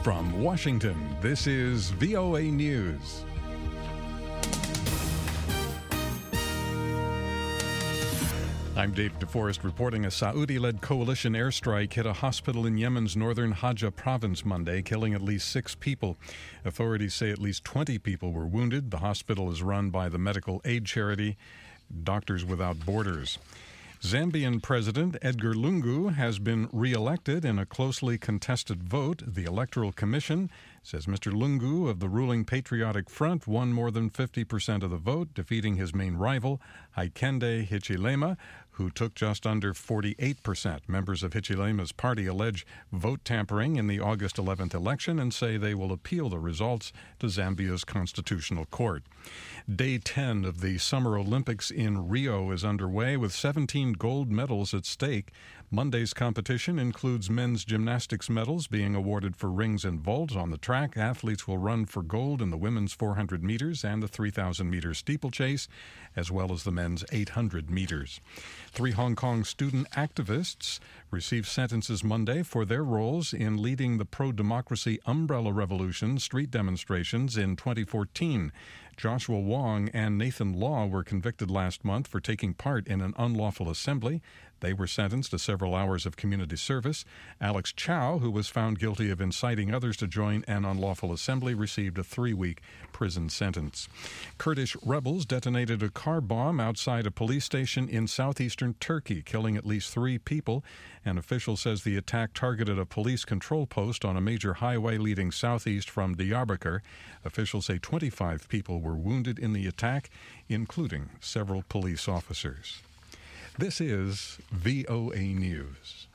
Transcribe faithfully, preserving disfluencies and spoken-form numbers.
From Washington, this is V O A News. I'm Dave DeForest reporting. A Saudi-led coalition airstrike hit a hospital in Yemen's northern Hajj province Monday, killing at least six people. Authorities say at least twenty people were wounded. The hospital is run by the medical aid charity Doctors Without Borders. Zambian President Edgar Lungu has been re-elected in a closely contested vote. The Electoral Commission says Mister Lungu of the ruling Patriotic Front won more than fifty percent of the vote, defeating his main rival, Hakainde Hichilema, who took just under forty-eight percent. Members of Hichilema's party allege vote tampering in the August eleventh election and say they will appeal the results to Zambia's Constitutional Court. Day ten of the Summer Olympics in Rio is underway with seventeen gold medals at stake. Monday's competition includes men's gymnastics medals being awarded for rings and vault. On the track, athletes will run for gold in the women's four hundred meters and the three thousand meter steeplechase, as well as the men's eight hundred meters. Three Hong Kong student activists received sentences Monday for their roles in leading the pro-democracy Umbrella Revolution street demonstrations in twenty fourteen. Joshua Wong and Nathan Law were convicted last month for taking part in an unlawful assembly. They were sentenced to several hours of community service. Alex Chow, who was found guilty of inciting others to join an unlawful assembly, received a three-week prison sentence. Kurdish rebels detonated a car bomb outside a police station in southeastern Turkey, killing at least three people. An official says the attack targeted a police control post on a major highway leading southeast from Diyarbakir. Officials say twenty-five people were wounded in the attack, including several police officers. This is V O A News.